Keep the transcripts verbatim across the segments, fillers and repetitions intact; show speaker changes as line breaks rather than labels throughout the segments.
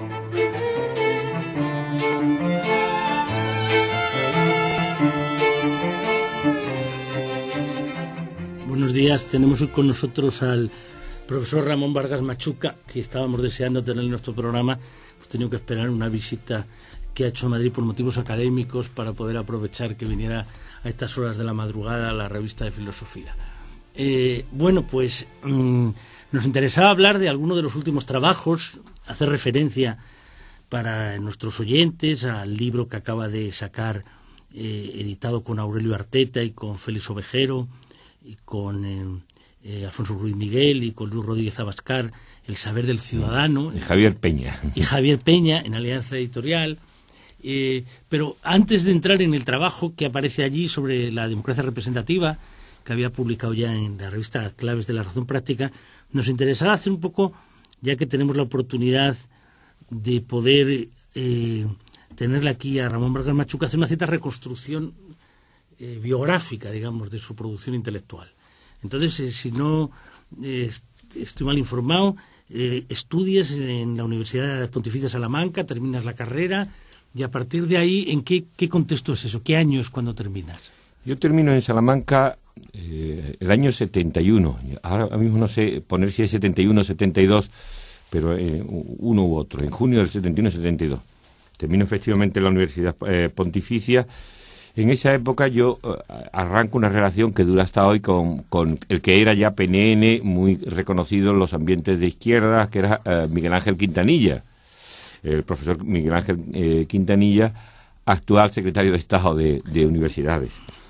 Buenos días, tenemos hoy con nosotros al profesor Ramón Vargas Machuca, que estábamos deseando tener en nuestro programa. Hemos tenido que esperar una visita que ha hecho a Madrid por motivos académicos para poder aprovechar que viniera a estas horas de la madrugada a la revista de filosofía. Eh, bueno, pues mmm, nos interesaba hablar de alguno de los últimos trabajos, hacer referencia para nuestros oyentes al libro que acaba de sacar, eh, editado con Aurelio Arteta y con Félix Ovejero, y con eh, eh, Alfonso Ruiz Miguel y con Luis Rodríguez Abascal, El saber del ciudadano.
Y Javier Peña.
Y Javier Peña, en Alianza Editorial. Eh, pero antes de entrar en el trabajo que aparece allí sobre la democracia representativa, que había publicado ya en la revista Claves de la Razón Práctica, nos interesaba hacer un poco, ya que tenemos la oportunidad de poder eh, tenerle aquí a Ramón Vargas Machuca, hacer una cierta reconstrucción Eh, biográfica, digamos, de su producción intelectual. Entonces, eh, si no eh, estoy mal informado, eh, estudias en la Universidad Pontificia Salamanca, terminas la carrera, y a partir de ahí, ¿en qué, qué contexto es eso? ¿Qué año es cuando terminas?
Yo termino en Salamanca eh, el año setenta y uno. Ahora mismo no sé poner si es setenta y uno o setenta y dos, pero eh, uno u otro. En junio del setenta y uno setenta y dos. Termino efectivamente en la Universidad eh, Pontificia. En esa época yo uh, arranco una relación que dura hasta hoy con, con el que era ya P N N, muy reconocido en los ambientes de izquierda, que era uh, Miguel Ángel Quintanilla, el profesor Miguel Ángel eh, Quintanilla, actual secretario de Estado de, de Universidades.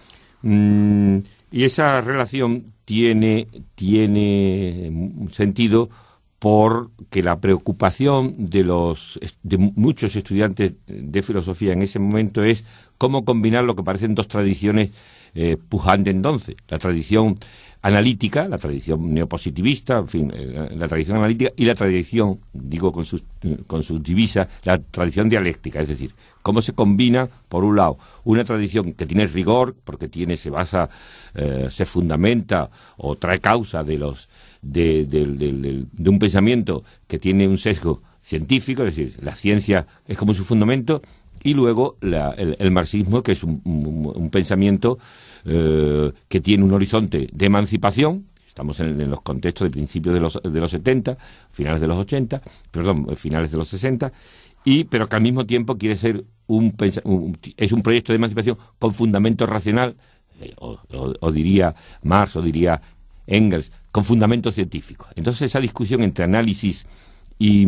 Mm, y esa relación tiene, tiene sentido porque la preocupación de los de muchos estudiantes de filosofía en ese momento es cómo combinar lo que parecen dos tradiciones eh, pujantes entonces, la tradición analítica, la tradición neopositivista, en fin, eh, la tradición analítica y la tradición, digo con sus con sus divisas, la tradición dialéctica, es decir, cómo se combina, por un lado, una tradición que tiene rigor, porque tiene, se basa, eh, se fundamenta o trae causa de los de, de, de, de, de un pensamiento que tiene un sesgo científico, es decir, la ciencia es como su fundamento, y luego la, el, el marxismo, que es un, un, un pensamiento eh, que tiene un horizonte de emancipación. Estamos en, en los contextos de principios de los, de los setenta, finales de los ochenta, perdón, finales de los sesenta, y pero que al mismo tiempo quiere ser un, un es un proyecto de emancipación con fundamento racional, eh, o, o, o diría Marx, o diría Engels, con fundamento científico. Entonces esa discusión entre análisis y,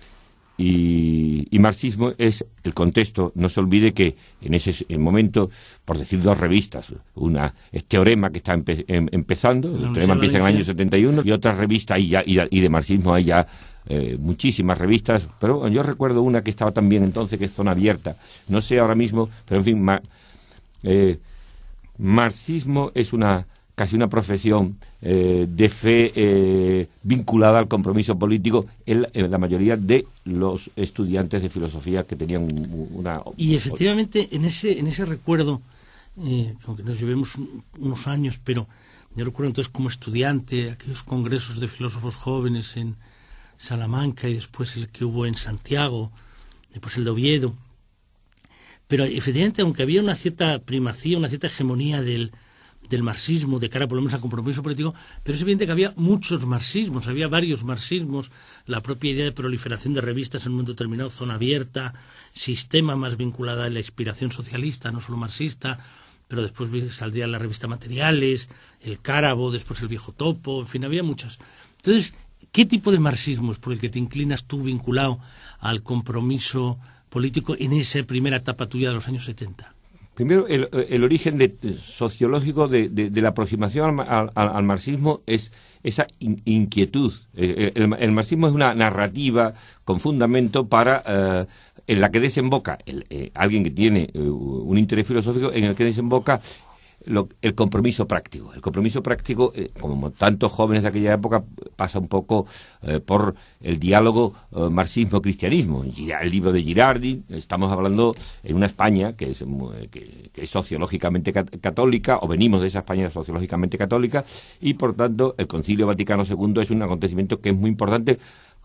y, y marxismo es el contexto. No se olvide que en ese momento, por decir dos revistas, una es Teorema, que está empe, em, empezando, el Teorema empieza en el año setenta y uno, y otra revista, y, ya, y, y de marxismo hay ya eh, muchísimas revistas, pero yo recuerdo una que estaba también entonces, que es Zona Abierta, no sé ahora mismo, pero en fin, ma, eh, marxismo es una casi una profesión eh, de fe eh, vinculada al compromiso político en, en la mayoría de los estudiantes de filosofía que tenían una...
Y efectivamente, en ese en ese recuerdo, eh, aunque nos llevemos unos años, pero yo recuerdo entonces como estudiante aquellos congresos de filósofos jóvenes en Salamanca y después el que hubo en Santiago, después el de Oviedo. Pero efectivamente, aunque había una cierta primacía, una cierta hegemonía del del marxismo de cara por lo menos al compromiso político, pero es evidente que había muchos marxismos, había varios marxismos, la propia idea de proliferación de revistas en un momento determinado, Zona Abierta, Sistema, más vinculada a la inspiración socialista, no solo marxista, pero después saldría la revista Materiales, el Cárabo, después el Viejo Topo, en fin, había muchas. Entonces, ¿qué tipo de marxismo es por el que te inclinas tú vinculado al compromiso político en esa primera etapa tuya de los años setenta?
Primero, el, el origen de, sociológico de, de, de la aproximación al, al, al marxismo es esa in, inquietud. El, el, el marxismo es una narrativa con fundamento para eh, en la que desemboca el, eh, alguien que tiene eh, un interés filosófico, en el que desemboca lo, el compromiso práctico. El compromiso práctico, eh, como tantos jóvenes de aquella época, pasa un poco eh, por el diálogo eh, marxismo-cristianismo. El libro de Girardi, estamos hablando en una España que es, que, que es sociológicamente católica, o venimos de esa España sociológicamente católica, y por tanto el Concilio Vaticano segundo es un acontecimiento que es muy importante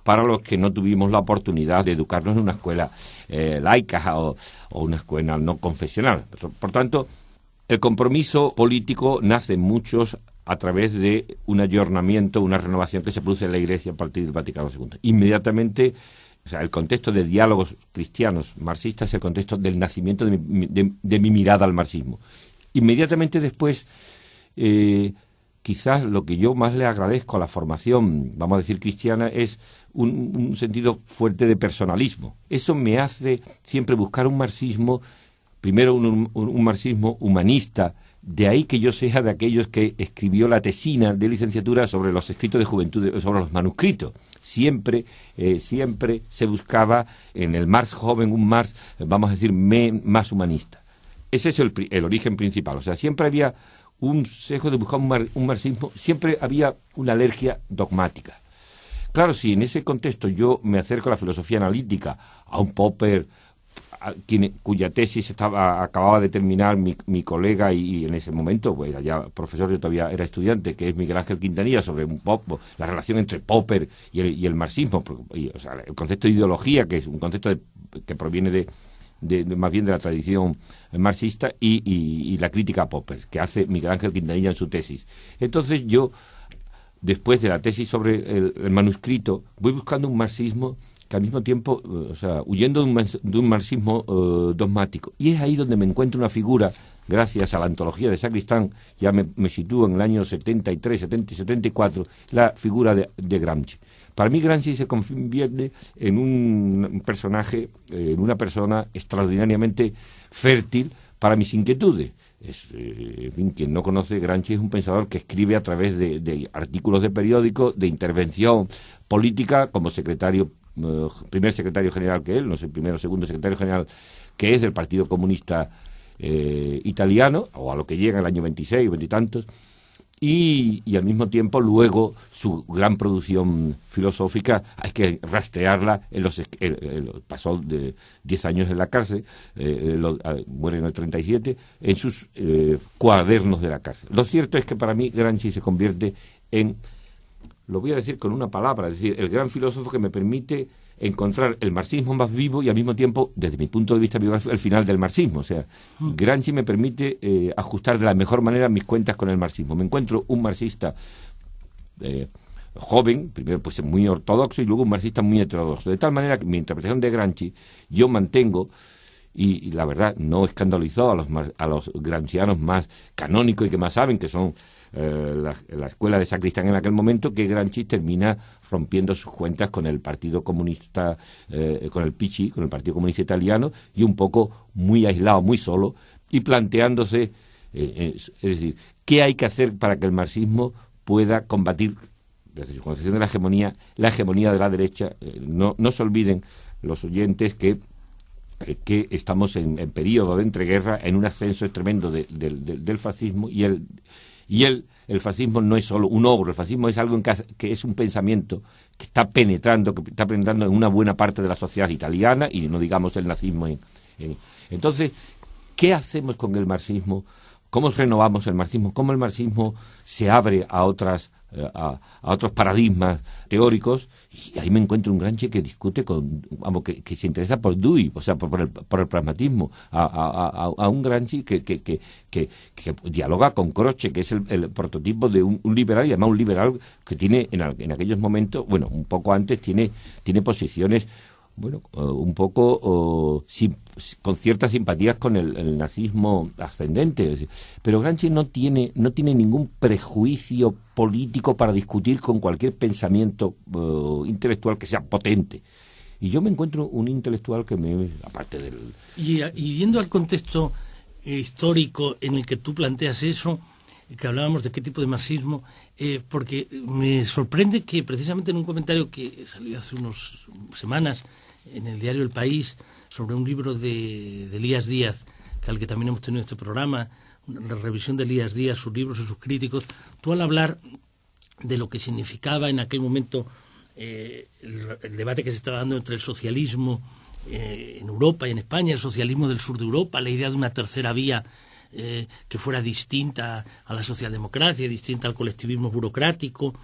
para los que no tuvimos la oportunidad de educarnos en una escuela eh, laica o, o una escuela no confesional. Por, por tanto, el compromiso político nace en muchos a través de un ayornamiento, una renovación que se produce en la Iglesia a partir del Vaticano segundo. Inmediatamente, o sea, el contexto de diálogos cristianos marxistas es el contexto del nacimiento de mi, de, de mi mirada al marxismo. Inmediatamente después, eh, quizás lo que yo más le agradezco a la formación, vamos a decir, cristiana, es un, un sentido fuerte de personalismo. Eso me hace siempre buscar un marxismo, primero un, un, un marxismo humanista. De ahí que yo sea de aquellos que escribió la tesina de licenciatura sobre los escritos de juventud, sobre los manuscritos. Siempre, eh, siempre se buscaba en el Marx joven un Marx, vamos a decir, me, más humanista. Ese es el, el origen principal. O sea, siempre había un sesgo de buscar un, mar, un marxismo, siempre había una alergia dogmática. Claro, si en ese contexto yo me acerco a la filosofía analítica, a un Popper, a quien, cuya tesis estaba acababa de terminar mi, mi colega y, y en ese momento, pues era ya profesor, yo todavía era estudiante, que es Miguel Ángel Quintanilla, sobre un pop, la relación entre Popper y el, y el marxismo, y, o sea, el concepto de ideología, que es un concepto de, que proviene de, de, de más bien de la tradición marxista, y, y, y la crítica a Popper, que hace Miguel Ángel Quintanilla en su tesis. Entonces yo, después de la tesis sobre el, el manuscrito, voy buscando un marxismo que al mismo tiempo, o sea, huyendo de un, de un marxismo uh, dogmático. Y es ahí donde me encuentro una figura, gracias a la antología de Sacristán, ya me, me sitúo en el año setenta y tres, setenta y setenta y cuatro, la figura de, de Gramsci. Para mí Gramsci se convierte en un personaje, eh, en una persona extraordinariamente fértil para mis inquietudes. Es, eh, en fin, quien no conoce, Gramsci es un pensador que escribe a través de, de artículos de periódico, de intervención política, como secretario Uh, primer secretario general que él, no sé, primero o segundo secretario general que es del Partido Comunista eh, Italiano, o a lo que llega el año veintiséis, veintitantos, y, y al mismo tiempo luego su gran producción filosófica hay que rastrearla. En los, el, el, pasó de diez años en la cárcel, eh, lo, muere en el treinta y siete, en sus eh, cuadernos de la cárcel. Lo cierto es que para mí Gramsci se convierte en, lo voy a decir con una palabra, es decir, el gran filósofo que me permite encontrar el marxismo más vivo y al mismo tiempo, desde mi punto de vista biográfico, el final del marxismo. O sea, mm. Gramsci me permite eh, ajustar de la mejor manera mis cuentas con el marxismo. Me encuentro un marxista eh, joven, primero pues muy ortodoxo y luego un marxista muy heterodoxo. De tal manera que mi interpretación de Gramsci yo mantengo, y, y la verdad no escandalizó a los, a los gramscianos más canónicos y que más saben, que son Eh, la, la escuela de Sacristán en aquel momento, que Gramsci termina rompiendo sus cuentas con el Partido Comunista, eh, con el P C I, con el Partido Comunista Italiano, y un poco muy aislado, muy solo, y planteándose, eh, es, es decir, ¿qué hay que hacer para que el marxismo pueda combatir, desde su concepción de la hegemonía, la hegemonía de la derecha? Eh, no, no se olviden los oyentes que que estamos en, en periodo de entreguerra, en un ascenso tremendo de, de, de, del fascismo, y el Y el, el fascismo no es solo un ogro, el fascismo es algo en que, que es un pensamiento que está penetrando, que está penetrando en una buena parte de la sociedad italiana, y no digamos el nazismo. En, en. Entonces, ¿qué hacemos con el marxismo? ¿Cómo renovamos el marxismo? ¿Cómo el marxismo se abre a otras a, a otros paradigmas teóricos? Y ahí me encuentro un Gramsci que discute con, vamos, que, que se interesa por Dewey, o sea, por, por, el, por el pragmatismo, a, a, a, a un Gramsci que, que, que, que, que dialoga con Croce, que es el, el prototipo de un, un liberal, y además un liberal que tiene en, en aquellos momentos, bueno, un poco antes, tiene, tiene posiciones, bueno, uh, un poco uh, sim, con ciertas simpatías con el, el nazismo ascendente. Pero Gramsci no tiene, no tiene ningún prejuicio político para discutir con cualquier pensamiento uh, intelectual que sea potente. Y yo me encuentro un intelectual que me, aparte del...
Y, y yendo al contexto eh, histórico en el que tú planteas eso, que hablábamos de qué tipo de marxismo, eh, porque me sorprende que precisamente en un comentario que salió hace unas semanas en el diario El País sobre un libro de, de Elías Díaz, que al que también hemos tenido este programa, la revisión de Elías Díaz, sus libros y sus críticos, tú al hablar de lo que significaba en aquel momento eh, el, el debate que se estaba dando entre el socialismo eh, en Europa y en España, el socialismo del sur de Europa, la idea de una tercera vía Eh, que fuera distinta a la socialdemocracia, distinta al colectivismo burocrático,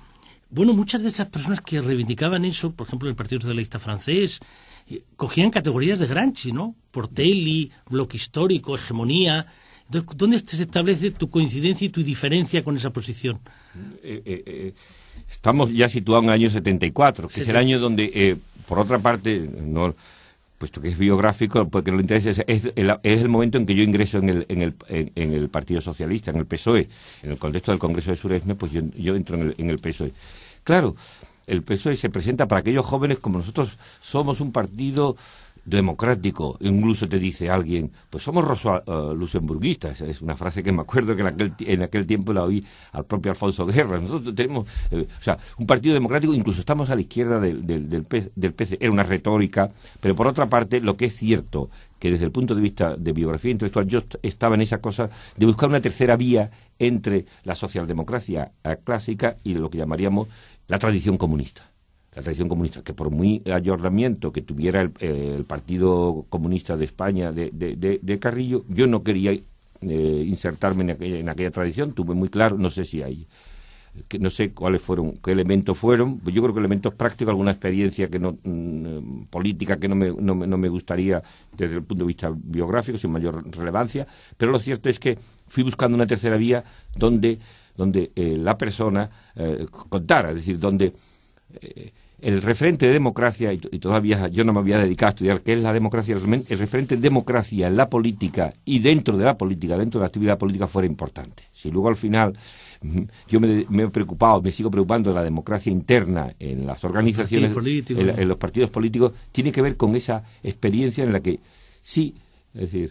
bueno, muchas de esas personas que reivindicaban eso, por ejemplo, el Partido Socialista francés, eh, cogían categorías de Gramsci, ¿no? Portelli, bloque histórico, hegemonía. Entonces, ¿dónde se establece tu coincidencia y tu diferencia con esa posición?
Eh, eh, eh, estamos ya situados en el año setenta y cuatro, que sí, es el sí. año donde, eh, por otra parte, no, puesto que es biográfico, porque lo interesa es, es, el, es el momento en que yo ingreso en el, en, el, en, en el Partido Socialista, en el P S O E. En el contexto del Congreso de Suresne, pues yo, yo entro en el, en el P S O E. Claro, el P S O E se presenta para aquellos jóvenes como nosotros somos un partido democrático. Incluso te dice alguien, pues somos rosa, uh, luxemburguistas. Es una frase que me acuerdo que en aquel, en aquel tiempo la oí al propio Alfonso Guerra. Nosotros tenemos, eh, o sea, un partido democrático, incluso estamos a la izquierda del, del, del, P, del P C. Era una retórica, pero por otra parte, lo que es cierto, que desde el punto de vista de biografía intelectual, yo estaba en esa cosa de buscar una tercera vía entre la socialdemocracia clásica y lo que llamaríamos la tradición comunista. La tradición comunista, que por muy ayornamiento que tuviera el, eh, el Partido Comunista de España de, de, de, de Carrillo, yo no quería eh, insertarme en aquella, en aquella tradición. Tuve muy claro, no sé si hay, que no sé cuáles fueron, qué elementos fueron, pues yo creo que elementos prácticos, alguna experiencia que no mmm, política que no me, no, no me gustaría desde el punto de vista biográfico, sin mayor relevancia, pero lo cierto es que fui buscando una tercera vía donde, donde eh, la persona eh, contara, es decir, donde eh, el referente de democracia, y, y todavía yo no me había dedicado a estudiar qué es la democracia, el referente de democracia en la política y dentro de la política, dentro de la actividad política fuera importante. Si luego al final yo me, me he preocupado, me sigo preocupando de la democracia interna en las organizaciones, en, en los partidos políticos, tiene que ver con esa experiencia en la que sí, es decir,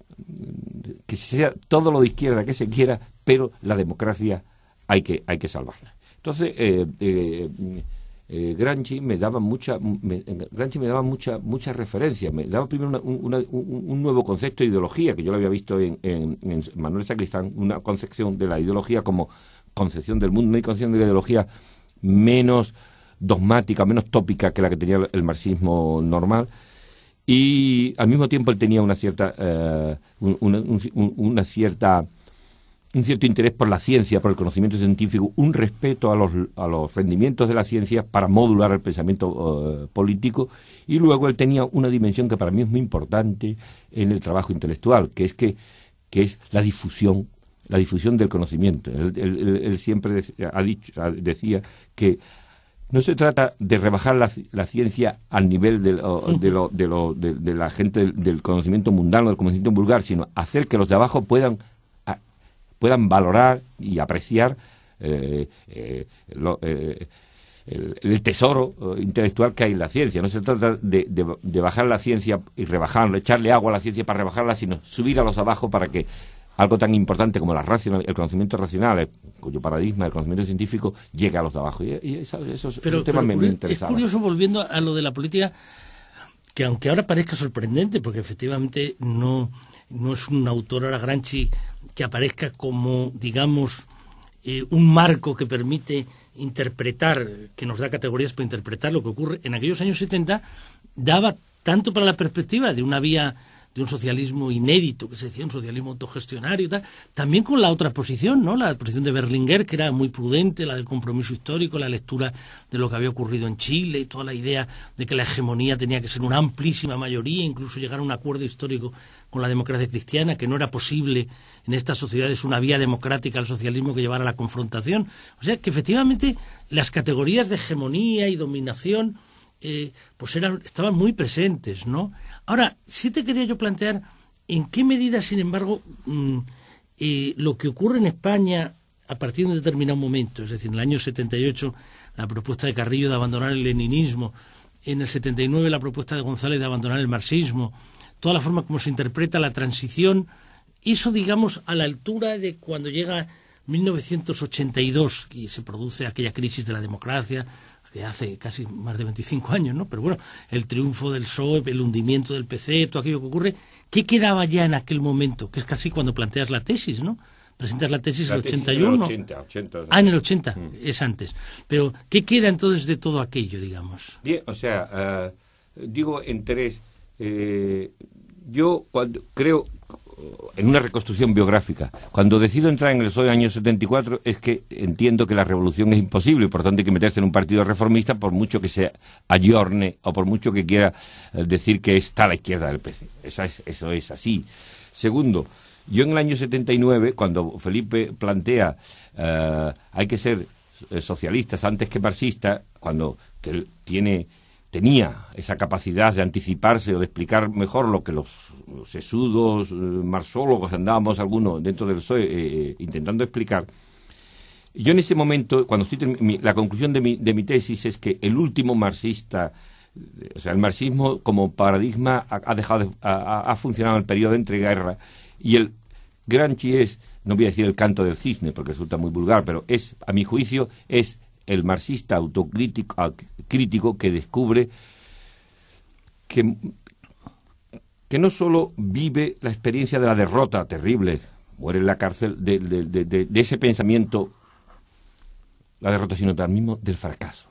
que sea todo lo de izquierda que se quiera, pero la democracia hay que, hay que salvarla. Entonces, eh, eh, Eh, Gramsci me daba mucha me, Gramsci me daba mucha mucha referencia, me daba primero una, una, un, un nuevo concepto de ideología que yo lo había visto en, en, en Manuel Sacristán, una concepción de la ideología como concepción del mundo, una concepción de la ideología menos dogmática, menos tópica que la que tenía el marxismo normal, y al mismo tiempo él tenía una cierta eh, una, un, una cierta un cierto interés por la ciencia, por el conocimiento científico, un respeto a los, a los rendimientos de la ciencia para modular el pensamiento uh, político, y luego él tenía una dimensión que para mí es muy importante en el trabajo intelectual, que es que, que es la difusión, la difusión del conocimiento. Él, él, él siempre decía, ha dicho, decía que no se trata de rebajar la, la ciencia al nivel de, uh, de, lo, de, lo, de, de la gente del, del conocimiento mundano, del conocimiento vulgar, sino hacer que los de abajo puedan puedan valorar y apreciar eh, eh, lo, eh, el, el tesoro eh, intelectual que hay en la ciencia. No se trata de, de, de bajar la ciencia y rebajarla, echarle agua a la ciencia para rebajarla, sino subir a los abajo para que algo tan importante como la racional, el conocimiento racional, eh, cuyo paradigma, el conocimiento científico, llegue a los de abajo. Y, y eso, esos,
pero,
esos temas
pero,
me, me interesaban.
Es curioso, volviendo a lo de la política, que aunque ahora parezca sorprendente, porque efectivamente no, no es un autor ahora Gramsci que aparezca como, digamos, eh, un marco que permite interpretar, que nos da categorías para interpretar lo que ocurre. En aquellos años setenta daba tanto para la perspectiva de una vía de un socialismo inédito, que se decía un socialismo autogestionario y tal, también con la otra posición, ¿no? La posición de Berlinguer, que era muy prudente, la del compromiso histórico, la lectura de lo que había ocurrido en Chile y toda la idea de que la hegemonía tenía que ser una amplísima mayoría, incluso llegar a un acuerdo histórico con la democracia cristiana, que no era posible en estas sociedades una vía democrática al socialismo que llevara a la confrontación. O sea, que efectivamente las categorías de hegemonía y dominación Eh, pues eran, estaban muy presentes, ¿no? Ahora, sí te quería yo plantear en qué medida, sin embargo, mmm, eh, lo que ocurre en España a partir de un determinado momento, es decir, en el año setenta y ocho la propuesta de Carrillo de abandonar el leninismo, en el setenta y nueve la propuesta de González de abandonar el marxismo, toda la forma como se interpreta la transición, eso, digamos, a la altura de cuando llega mil novecientos ochenta y dos y se produce aquella crisis de la democracia, que hace casi más de veinticinco años, ¿no? Pero bueno, el triunfo del P S O E, el hundimiento del P C, todo aquello que ocurre, ¿qué quedaba ya en aquel momento? Que es casi cuando planteas la tesis, ¿no? Presentas la tesis en el ochenta y uno.
En el ochenta, ochenta,
ah, en el ochenta,
mm.
es antes. Pero, ¿qué queda entonces de todo aquello, digamos?
Bien, o sea, uh, digo en tres, eh, yo cuando creo, en una reconstrucción biográfica. Cuando decido entrar en el P S O E en el año setenta y cuatro es que entiendo que la revolución es imposible y por tanto hay que meterse en un partido reformista por mucho que se ayorne o por mucho que quiera decir que está a la izquierda del P C. Eso es, eso es así. Segundo, yo en el año setenta y nueve, cuando Felipe plantea uh, hay que ser socialistas antes que marxistas, cuando que él tiene... tenía esa capacidad de anticiparse o de explicar mejor lo que los, los sesudos eh, marxólogos andábamos algunos dentro del P S O E eh, intentando explicar. Yo en ese momento, cuando estoy mi, la conclusión de mi, de mi tesis es que el último marxista, o sea, el marxismo como paradigma ha, ha dejado de, ha, ha funcionado en el periodo de entreguerra y el Gramsci es, no voy a decir el canto del cisne porque resulta muy vulgar, pero es, a mi juicio, es el marxista autocrítico crítico que descubre que, que no solo vive la experiencia de la derrota terrible, muere en la cárcel de, de, de, de, de ese pensamiento, la derrota, sino también mismo del fracaso.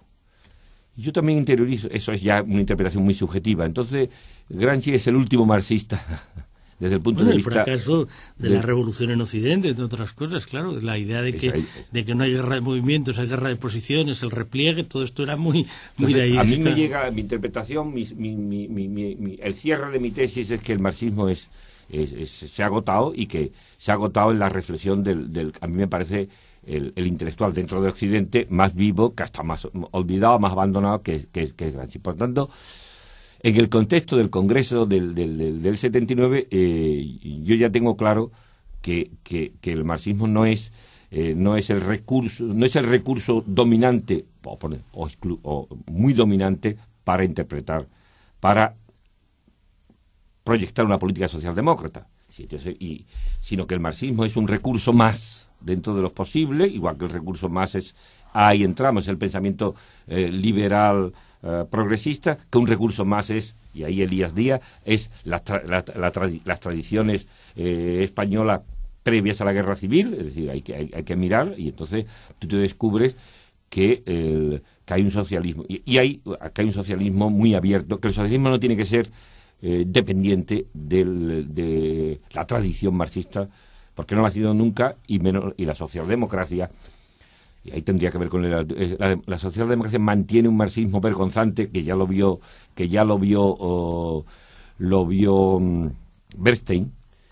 Yo también interiorizo, eso es ya una interpretación muy subjetiva. Entonces, Gramsci es el último marxista desde el punto
bueno,
de
el
vista
fracaso de, de la revolución en Occidente, entre otras cosas, claro, la idea de que
ahí,
de que no hay guerra de movimientos, hay guerra de posiciones, el repliegue, todo esto era muy, muy
entonces,
de ahí.
A mí me llega mi interpretación, mi, mi, mi, mi, mi, el cierre de mi tesis es que el marxismo es, es, es se ha agotado y que se ha agotado en la reflexión del, del a mí me parece el, el intelectual dentro de Occidente más vivo, que hasta más olvidado, más abandonado que, que, que Gramsci. Por tanto, en el contexto del Congreso del, del, del, del setenta y nueve, eh, yo ya tengo claro que, que, que el marxismo no es eh, no es el recurso no es el recurso dominante o, o, exclu, o muy dominante para interpretar, para proyectar una política socialdemócrata, y, sino que el marxismo es un recurso más dentro de lo posible, igual que el recurso más es ahí entramos el pensamiento eh, liberal Uh, progresista, que un recurso más es, y ahí Elías Díaz, es la tra la, la tradi las tradiciones eh, españolas previas a la guerra civil, es decir, hay que, hay, hay que mirar, y entonces tú te descubres que, el, que hay un socialismo, y, y hay, que hay un socialismo muy abierto, que el socialismo no tiene que ser eh, dependiente del, de la tradición marxista, porque no lo ha sido nunca, y, menos, y la socialdemocracia. Y ahí tendría que ver con la, la, la socialdemocracia mantiene un marxismo vergonzante que ya lo vio que ya lo vio oh, lo vio um, Bernstein,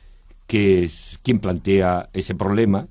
que es quien plantea ese problema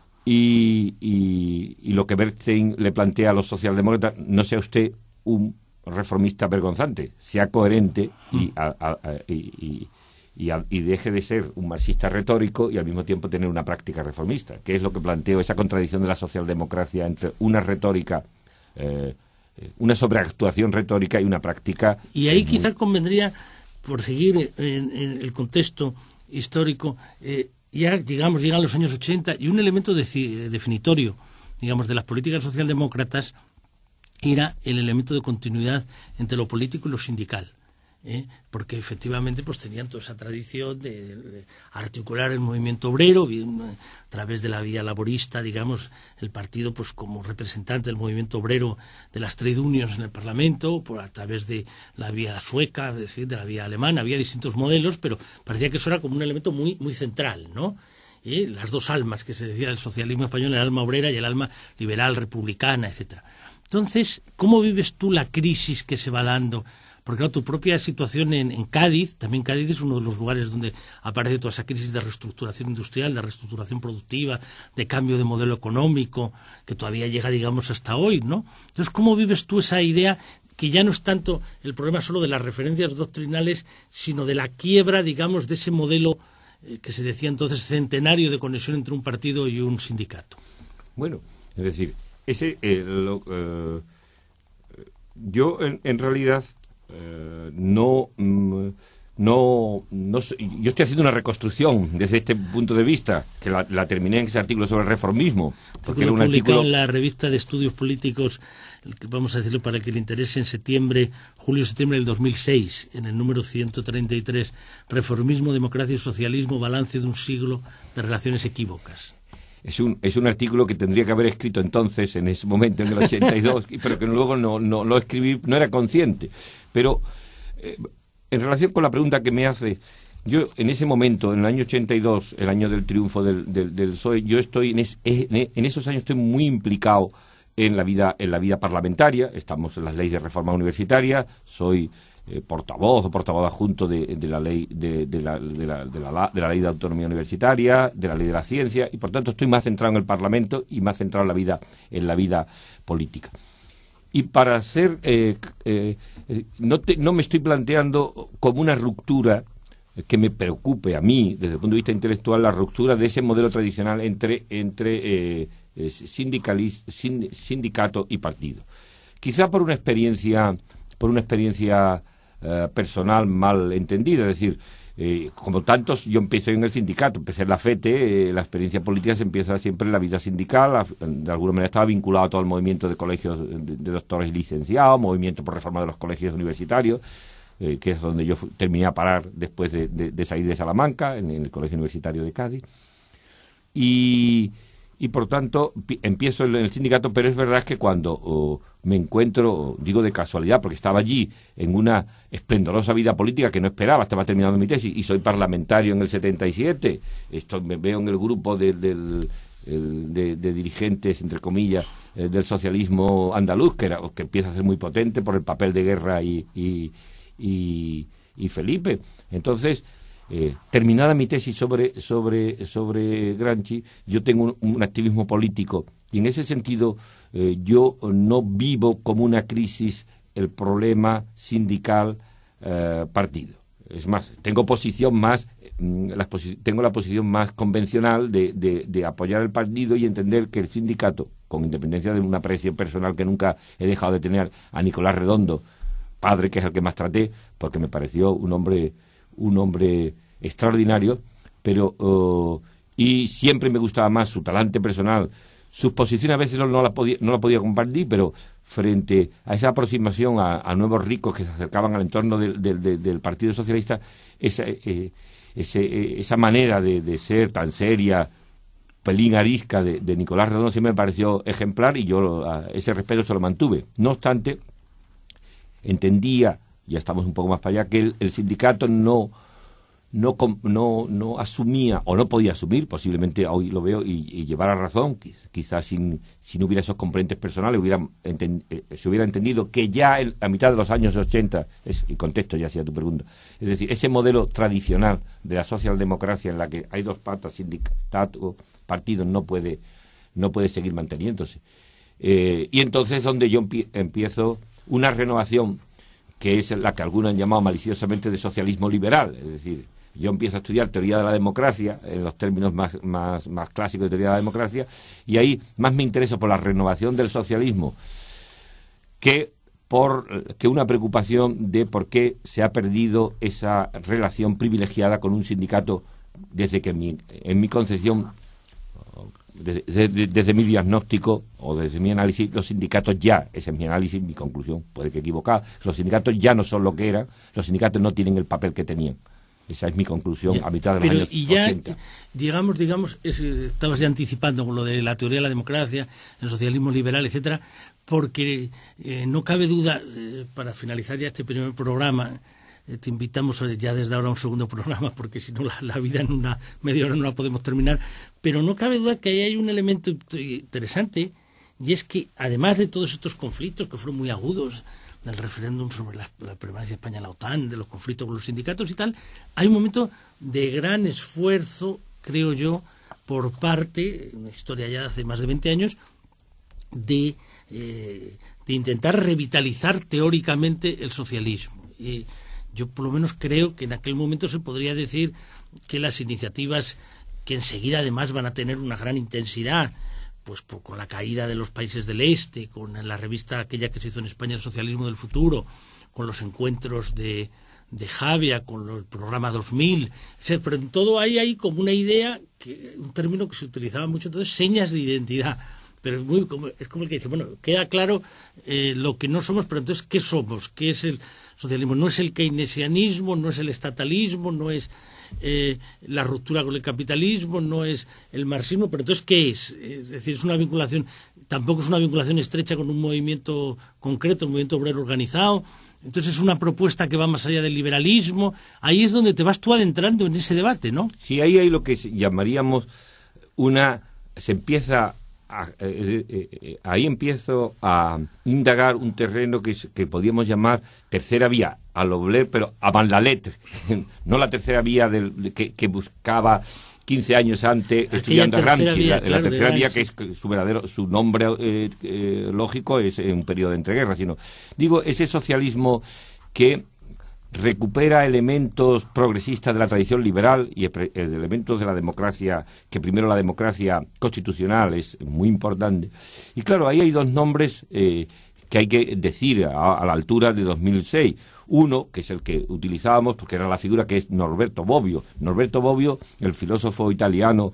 y, y, y lo que Bernstein le plantea a los socialdemócratas: no sea usted un reformista vergonzante, sea coherente y, a, a, a, y, y Y, a, y deje de ser un marxista retórico y al mismo tiempo tener una práctica reformista, que es lo que planteo, esa contradicción de la socialdemocracia entre una retórica, eh, una sobreactuación retórica y una práctica.
Y ahí muy... quizá convendría, por seguir en, en el contexto histórico, eh, ya digamos llegan los años ochenta y un elemento de, definitorio, digamos, de las políticas socialdemócratas era el elemento de continuidad entre lo político y lo sindical. ¿Eh? Porque efectivamente pues tenían toda esa tradición de, de articular el movimiento obrero bien, a través de la vía laborista, digamos, el partido pues como representante del movimiento obrero de las trade unions en el Parlamento, por a través de la vía sueca, es decir, de la vía alemana. Había distintos modelos, pero parecía que eso era como un elemento muy, muy central, ¿no? ¿Eh? Las dos almas que se decía del socialismo español, el alma obrera y el alma liberal, republicana, etcétera. Entonces, ¿cómo vives tú la crisis que se va dando? Porque claro, tu propia situación en, en Cádiz, también Cádiz es uno de los lugares donde aparece toda esa crisis de reestructuración industrial, de reestructuración productiva, de cambio de modelo económico, que todavía llega, digamos, hasta hoy, ¿no? Entonces, ¿cómo vives tú esa idea que ya no es tanto el problema solo de las referencias doctrinales, sino de la quiebra, digamos, de ese modelo eh, que se decía entonces centenario de conexión entre un partido y un sindicato?
Bueno, es decir, ese eh, lo, eh, yo en, en realidad Uh, no, mm, no, no, yo estoy haciendo una reconstrucción desde este punto de vista, que la, la terminé en ese artículo sobre el reformismo.
Porque lo publicado en la revista de estudios políticos, el que vamos a decirlo para el que le interese, en septiembre, julio-septiembre del dos mil seis, en el número ciento treinta y tres, Reformismo, Democracia y Socialismo, balance de un siglo de relaciones equívocas.
Es un, es un artículo que tendría que haber escrito entonces, en ese momento, en el ochenta y dos, pero que luego no, no lo escribí, no era consciente. Pero, eh, en relación con la pregunta que me hace, yo en ese momento, en el año ochenta y dos, el año del triunfo del, del, del P S O E, yo estoy en, es, en esos años estoy muy implicado en la vida en la vida parlamentaria. Estamos en las leyes de reforma universitaria, soy eh, portavoz o portavoz adjunto de, de la ley de, de, la, de, la, de, la, de la ley de autonomía universitaria, de la ley de la ciencia, y por tanto estoy más centrado en el Parlamento y más centrado en la vida en la vida política. Y para hacer eh, eh, no, te, no me estoy planteando como una ruptura que me preocupe a mí desde el punto de vista intelectual, la ruptura de ese modelo tradicional entre entre eh, sindicalis, sind, sindicato y partido. Quizá por una experiencia por una experiencia eh, personal mal entendida, es decir, eh, como tantos, yo empecé en el sindicato, empecé en la FETE, eh, la experiencia política se empieza siempre en la vida sindical, de alguna manera estaba vinculado a todo el movimiento de colegios de, de doctores y licenciados, movimiento por reforma de los colegios universitarios, eh, que es donde yo fui, terminé a parar después de, de, de salir de Salamanca, en, en el Colegio Universitario de Cádiz, y... y por tanto empiezo en el sindicato, pero es verdad que cuando oh, me encuentro, digo de casualidad, porque estaba allí en una esplendorosa vida política que no esperaba, estaba terminando mi tesis y soy parlamentario en el setenta y siete, esto me veo en el grupo de, del, el, de, de dirigentes, entre comillas, eh, del socialismo andaluz, que, era, que empieza a ser muy potente por el papel de Guerra y, y, y, y Felipe. Entonces, Eh, terminada mi tesis sobre sobre sobre Gramsci, yo tengo un, un activismo político y en ese sentido eh, yo no vivo como una crisis el problema sindical eh, partido. Es más, tengo posición más mm, la posi tengo la posición más convencional de, de, de apoyar el partido y entender que el sindicato, con independencia de un aprecio personal que nunca he dejado de tener a Nicolás Redondo, padre, que es el que más traté, porque me pareció un hombre un hombre extraordinario, pero uh, y siempre me gustaba más su talante personal, sus posiciones a veces no, no la podía no la podía compartir, pero frente a esa aproximación a, a nuevos ricos que se acercaban al entorno del, del, del, del Partido Socialista, esa, eh, ese, eh, esa manera de, de ser tan seria, pelín arisca de, de Nicolás Redondo siempre me pareció ejemplar y yo a ese respeto se lo mantuve. No obstante, entendía, ya estamos un poco más para allá, que el, el sindicato no, no, no, no asumía, o no podía asumir, posiblemente hoy lo veo y, y llevara razón, quizás sin, si no hubiera esos componentes personales, hubiera enten, eh, se hubiera entendido que ya en, a mitad de los años ochenta, es, y contesto ya hacia tu pregunta, es decir, ese modelo tradicional de la socialdemocracia en la que hay dos patas, sindicato, partido, no puede, no puede seguir manteniéndose. Eh, y entonces donde yo empie, empiezo una renovación que es la que algunos han llamado maliciosamente de socialismo liberal, es decir, yo empiezo a estudiar teoría de la democracia, en los términos más, más, más clásicos de teoría de la democracia, y ahí más me intereso por la renovación del socialismo que por que una preocupación de por qué se ha perdido esa relación privilegiada con un sindicato desde que en mi, en mi concepción, desde, desde, desde mi diagnóstico o desde mi análisis, los sindicatos ya, ese es mi análisis, mi conclusión, puede que equivocada, los sindicatos ya no son lo que eran, los sindicatos no tienen el papel que tenían. Esa es mi conclusión ya, a mitad de los
pero
años
y ya,
ochenta.
Digamos, digamos es, estabas ya anticipando con lo de la teoría de la democracia, el socialismo liberal, etcétera, porque eh, no cabe duda, eh, para finalizar ya este primer programa, eh, te invitamos ya desde ahora a un segundo programa, porque si no la, la vida en una media hora no la podemos terminar, pero no cabe duda que ahí hay un elemento interesante, y es que además de todos estos conflictos que fueron muy agudos, del referéndum sobre la, la permanencia de España en la OTAN, de los conflictos con los sindicatos y tal, hay un momento de gran esfuerzo, creo yo, por parte, una historia ya de hace más de veinte años, de, eh, de intentar revitalizar teóricamente el socialismo. Y yo por lo menos creo que en aquel momento se podría decir que las iniciativas que enseguida además van a tener una gran intensidad, pues por, con la caída de los países del este, con la revista aquella que se hizo en España, El Socialismo del Futuro, con los encuentros de, de Javia, con el programa dos mil, etcétera. Pero en todo ahí hay como una idea, que, un término que se utilizaba mucho entonces, señas de identidad. Pero es, muy, como, es como el que dice, bueno, queda claro eh, lo que no somos, pero entonces, ¿qué somos? ¿Qué es el socialismo? No es el keynesianismo, no es el estatalismo, no es eh, la ruptura con el capitalismo, no es el marxismo, pero entonces, ¿qué es? Es decir, es una vinculación, tampoco es una vinculación estrecha con un movimiento concreto, un movimiento obrero organizado, Entonces es una propuesta que va más allá del liberalismo. Ahí es donde te vas tú adentrando en ese debate, ¿no?
Sí, ahí hay lo que llamaríamos una... Se empieza... A, eh, eh, eh, ahí empiezo a indagar un terreno que, que podríamos llamar tercera vía, a lo Blair, pero avant la lettre, no la tercera vía del, que, que buscaba quince años antes aquella estudiando a Gramsci, vía, la, claro, la tercera vía que es su verdadero, su nombre eh, eh, lógico es un periodo de entreguerras, sino digo ese socialismo que recupera elementos progresistas de la tradición liberal y elementos de la democracia, que primero la democracia constitucional es muy importante. Y claro, ahí hay dos nombres eh, que hay que decir a, a la altura de dos mil seis. Uno, que es el que utilizábamos, porque era la figura, que es Norberto Bobbio. Norberto Bobbio, el filósofo italiano,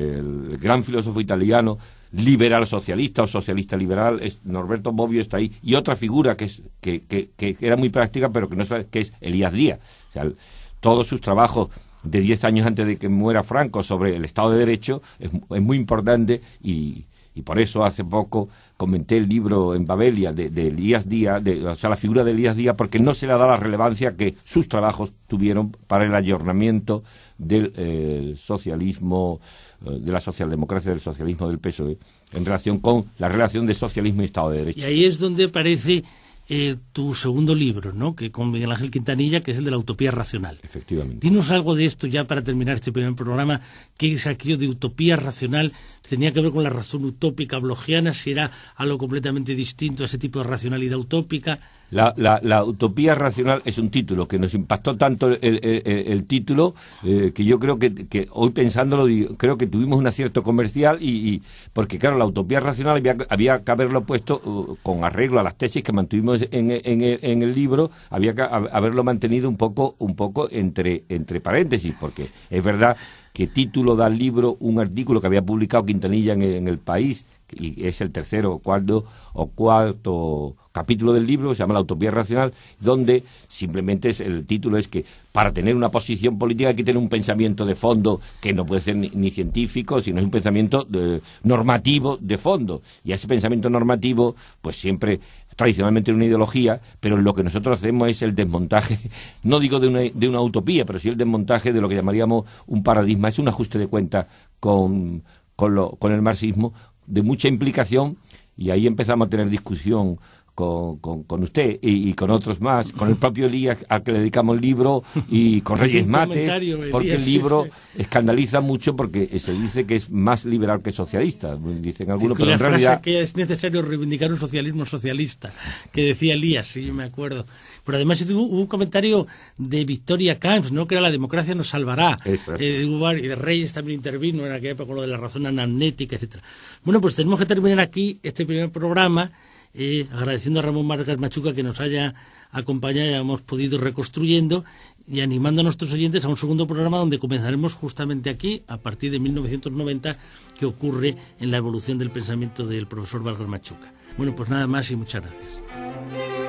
el gran filósofo italiano, liberal socialista o socialista liberal, es Norberto Bobbio está ahí, y otra figura que es que, que, que era muy práctica pero que no es, que es Elías Díaz. O sea, el, todos sus trabajos de diez años antes de que muera Franco sobre el Estado de Derecho es, es muy importante, y, y por eso hace poco comenté el libro en Babelia de, de Elías Díaz, de, o sea, la figura de Elías Díaz, porque no se le da la relevancia que sus trabajos tuvieron para el ayornamiento del eh, socialismo, de la socialdemocracia, del socialismo del P S O E, en relación con la relación de socialismo y Estado de Derecho.
Y ahí es donde aparece eh, tu segundo libro, ¿no?, que con Miguel Ángel Quintanilla, que es el de la utopía racional.
Efectivamente.
Dinos algo de esto ya para terminar este primer programa. ¿Qué es aquello de utopía racional? ¿Tenía que ver con la razón utópica blogiana? ¿Si era algo completamente distinto a ese tipo de racionalidad utópica?
La, la, la utopía racional es un título que nos impactó tanto el, el, el, el título eh, que yo creo que, que hoy pensándolo creo que tuvimos un acierto comercial, y, y porque claro, la utopía racional había, había que haberlo puesto uh, con arreglo a las tesis que mantuvimos en, en, el, en el libro, había que haberlo mantenido un poco un poco entre entre paréntesis, porque es verdad que título da al libro un artículo que había publicado Quintanilla en el, en el País, y es el tercero o cuarto o cuarto capítulo del libro, se llama La utopía racional, donde simplemente es, el título es que para tener una posición política hay que tener un pensamiento de fondo que no puede ser ni, ni científico, sino es un pensamiento de, normativo de fondo, y a ese pensamiento normativo pues siempre tradicionalmente una ideología, pero lo que nosotros hacemos es el desmontaje, no digo de una, de una utopía, pero sí el desmontaje de lo que llamaríamos un paradigma, es un ajuste de cuenta con, con, lo, con el marxismo, de mucha implicación, y ahí empezamos a tener discusión con, con, con usted y, y con otros más, con el propio Elías al que le dedicamos el libro, y con Reyes Mates, porque el libro escandaliza mucho porque se dice que es más liberal que socialista, dicen algunos,
sí,
pero en realidad
que es necesario reivindicar un socialismo socialista, que decía Elías, sí, yo me acuerdo. Pero además hubo un comentario de Victoria Camps, ¿no?, que era la democracia nos salvará.
Eso.
Eh, y de Reyes también intervino en aquella época con lo de la razón anamnética, etcétera. Bueno, pues tenemos que terminar aquí este primer programa, eh, agradeciendo a Ramón Vargas Machuca que nos haya acompañado y hemos podido ir reconstruyendo, y animando a nuestros oyentes a un segundo programa donde comenzaremos justamente aquí, a partir de mil novecientos noventa, que ocurre en la evolución del pensamiento del profesor Vargas Machuca. Bueno, pues nada más y muchas gracias.